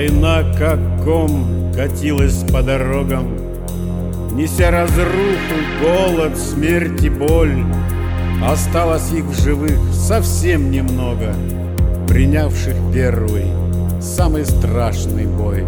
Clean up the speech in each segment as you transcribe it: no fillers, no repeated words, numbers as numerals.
Война, как ком, катилась по дорогам, неся разруху, голод, смерть и боль. Осталось их в живых совсем немного, принявших первый, самый страшный бой.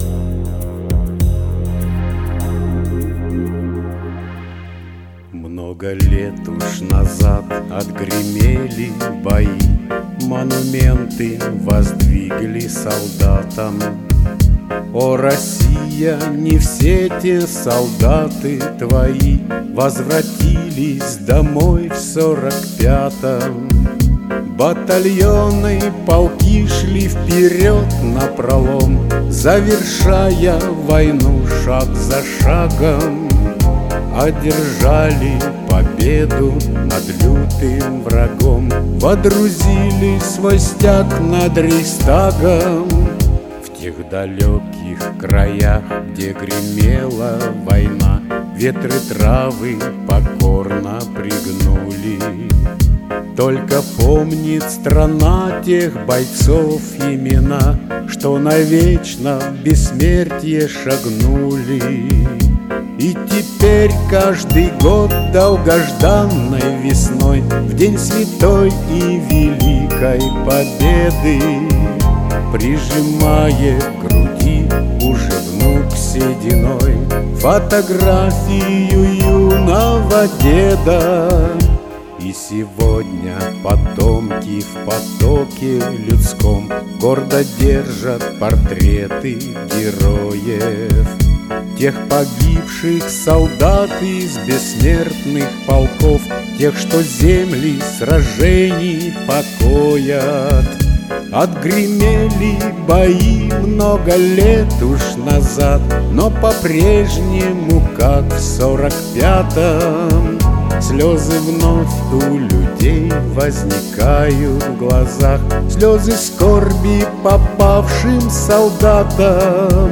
Много лет уж назад отгремели бои, монументы воздвигли солдатам. О, Россия, не все те солдаты твои возвратились домой в 45-м. Батальоны, полки шли вперед напролом, завершая войну шаг за шагом. Одержали победу над лютым врагом, водрузили свой стяг над Рейхстагом. В тех далеких краях, где гремела война, ветры травы покорно пригнули. Только помнит страна тех бойцов имена, что навечно в бессмертие шагнули. И теперь каждый год долгожданной весной, в день святой и великой победы, прижимая к груди уже внук сединой фотографию юного деда. И сегодня потомки в потоке людском гордо держат портреты героев, тех погибших солдат из бессмертных полков, тех, что земли сражений покоят. Отгремели бои много лет уж назад, но по-прежнему, как в 45-м, слезы вновь у людей возникают в глазах, слезы скорби попавшим солдатам.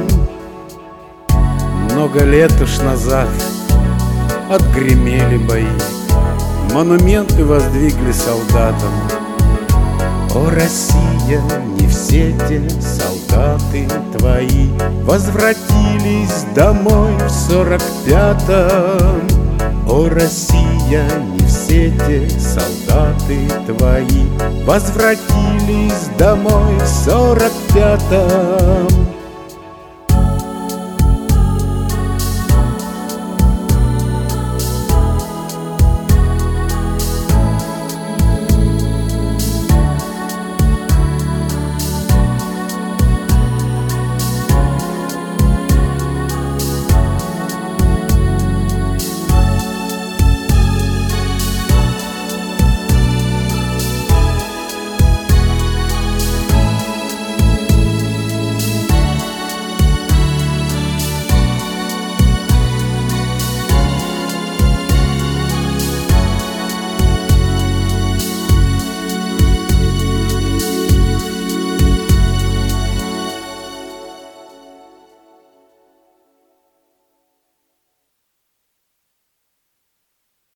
Много лет уж назад отгремели бои, монументы воздвигли солдатам. О, Россия, не все те солдаты твои возвратились домой в 45-м. О, Россия, не все те солдаты твои возвратились домой в 45-м.